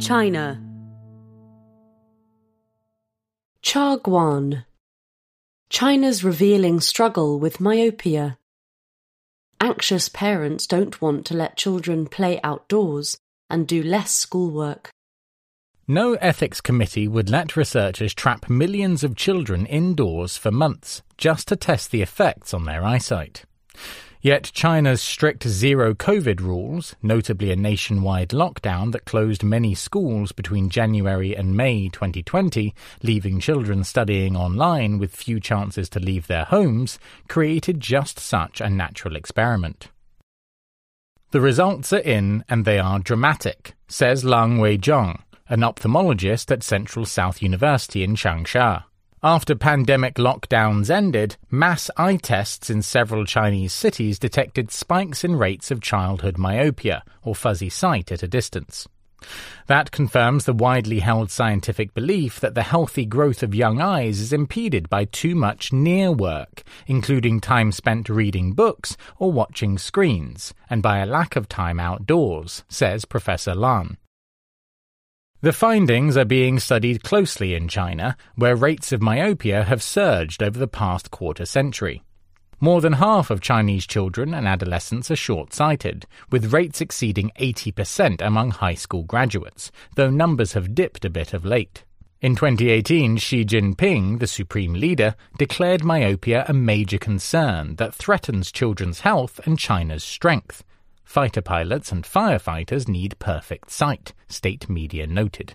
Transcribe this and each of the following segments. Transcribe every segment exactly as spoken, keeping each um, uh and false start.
China. Cha Guan. China's revealing struggle with myopia. Anxious parents don't want to let children play outdoors and do less schoolwork. No ethics committee would let researchers trap millions of children indoors for months just to test the effects on their eyesight. Yet China's strict zero-COVID rules, notably a nationwide lockdown that closed many schools between January and May twenty twenty, leaving children studying online with few chances to leave their homes, created just such a natural experiment. The results are in, and they are dramatic, says Lang Weizhong, an ophthalmologist at Central South University in Changsha. After pandemic lockdowns ended, mass eye tests in several Chinese cities detected spikes in rates of childhood myopia, or fuzzy sight at a distance. That confirms the widely held scientific belief that the healthy growth of young eyes is impeded by too much near work, including time spent reading books or watching screens, and by a lack of time outdoors, says Professor Lan. The findings are being studied closely in China, where rates of myopia have surged over the past quarter century. More than half of Chinese children and adolescents are short-sighted, with rates exceeding eighty percent among high school graduates, though numbers have dipped a bit of late. In twenty eighteen, Xi Jinping, the supreme leader, declared myopia a major concern that threatens children's health and China's strength. Fighter pilots and firefighters need perfect sight, state media noted.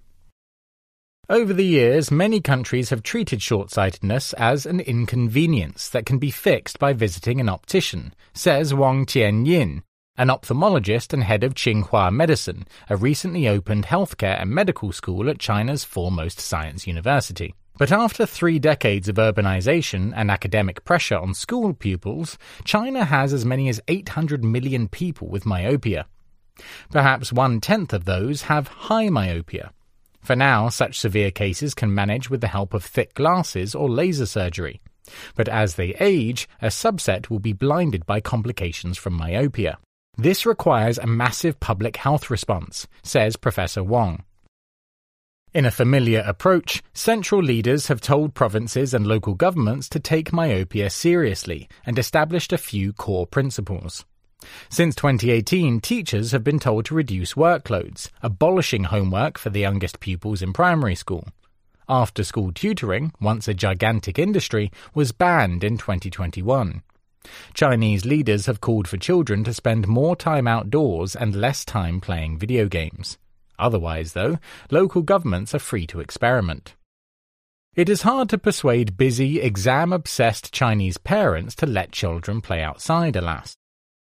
Over the years, many countries have treated short-sightedness as an inconvenience that can be fixed by visiting an optician, says Wang Tianyin, an ophthalmologist and head of Tsinghua Medicine, a recently opened healthcare and medical school at China's foremost science university. But after three decades of urbanization and academic pressure on school pupils, China has as many as eight hundred million people with myopia. Perhaps one-tenth of those have high myopia. For now, such severe cases can manage with the help of thick glasses or laser surgery. But as they age, a subset will be blinded by complications from myopia. This requires a massive public health response, says Professor Wang. In a familiar approach, central leaders have told provinces and local governments to take myopia seriously and established a few core principles. Since twenty eighteen, teachers have been told to reduce workloads, abolishing homework for the youngest pupils in primary school. After-school tutoring, once a gigantic industry, was banned in twenty twenty-one. Chinese leaders have called for children to spend more time outdoors and less time playing video games. Otherwise, though, local governments are free to experiment. It is hard to persuade busy, exam-obsessed Chinese parents to let children play outside, alas.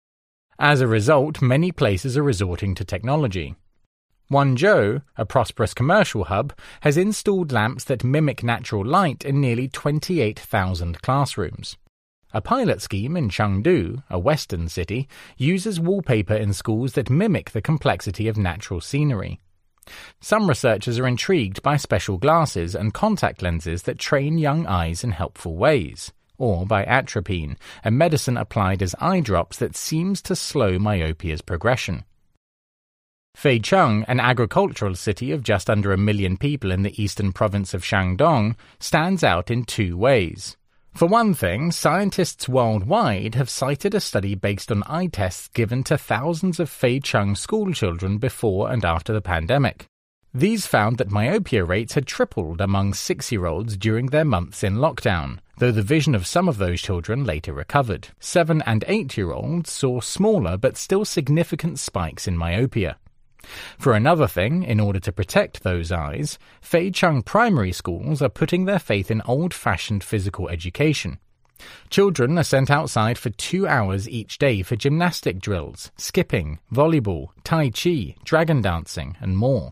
As a result, many places are resorting to technology. Guangzhou, a prosperous commercial hub, has installed lamps that mimic natural light in nearly twenty-eight thousand classrooms. A pilot scheme in Chengdu, a western city, uses wallpaper in schools that mimic the complexity of natural scenery. Some researchers are intrigued by special glasses and contact lenses that train young eyes in helpful ways, or by atropine, a medicine applied as eye drops that seems to slow myopia's progression. Feicheng, an agricultural city of just under a million people in the eastern province of Shandong, stands out in two ways. For one thing, scientists worldwide have cited a study based on eye tests given to thousands of Feicheng schoolchildren before and after the pandemic. These found that myopia rates had tripled among six-year-olds during their months in lockdown, though the vision of some of those children later recovered. Seven- and eight-year-olds saw smaller but still significant spikes in myopia. For another thing, in order to protect those eyes, Feicheng primary schools are putting their faith in old-fashioned physical education. Children are sent outside for two hours each day for gymnastic drills, skipping, volleyball, tai chi, dragon dancing, and more.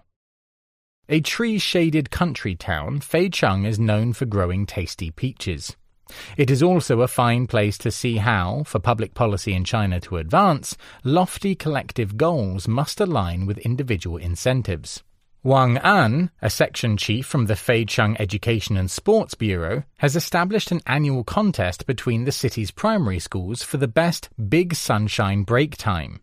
A tree-shaded country town, Feicheng is known for growing tasty peaches. It is also a fine place to see how, for public policy in China to advance, lofty collective goals must align with individual incentives. Wang An, a section chief from the Feicheng Education and Sports Bureau, has established an annual contest between the city's primary schools for the best Big Sunshine Break Time.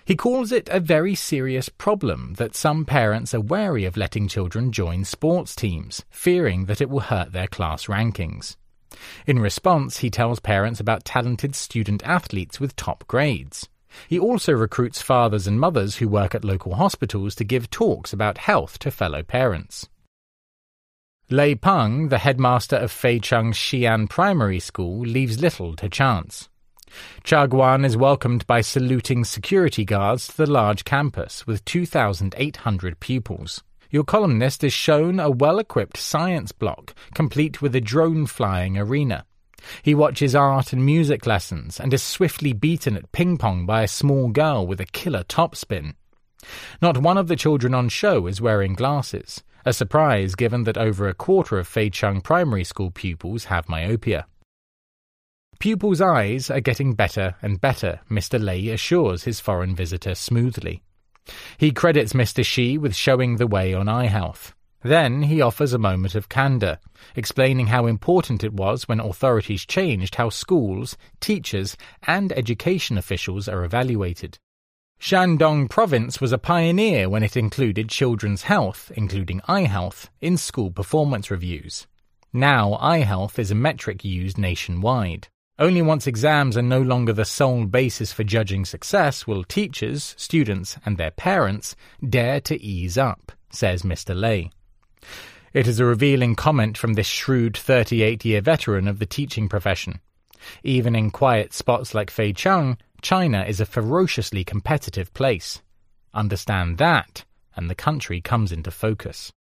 He calls it a very serious problem that some parents are wary of letting children join sports teams, fearing that it will hurt their class rankings. In response, he tells parents about talented student athletes with top grades. He also recruits fathers and mothers who work at local hospitals to give talks about health to fellow parents. Lei Peng, the headmaster of Feichung's Xi'an Primary School, leaves little to chance. Chaguan is welcomed by saluting security guards to the large campus with two thousand eight hundred pupils. Your columnist is shown a well-equipped science block, complete with a drone-flying arena. He watches art and music lessons and is swiftly beaten at ping-pong by a small girl with a killer topspin. Not one of the children on show is wearing glasses, a surprise given that over a quarter of Feichung Primary School pupils have myopia. Pupils' eyes are getting better and better, Mister Lei assures his foreign visitor smoothly. He credits Mister Shi with showing the way on eye health. Then he offers a moment of candour, explaining how important it was when authorities changed how schools, teachers, and education officials are evaluated. Shandong Province was a pioneer when it included children's health, including eye health, in school performance reviews. Now eye health is a metric used nationwide. Only once exams are no longer the sole basis for judging success will teachers, students, and their parents dare to ease up, says Mister Lei. It is a revealing comment from this shrewd thirty-eight-year veteran of the teaching profession. Even in quiet spots like Feichung, China is a ferociously competitive place. Understand that, and the country comes into focus.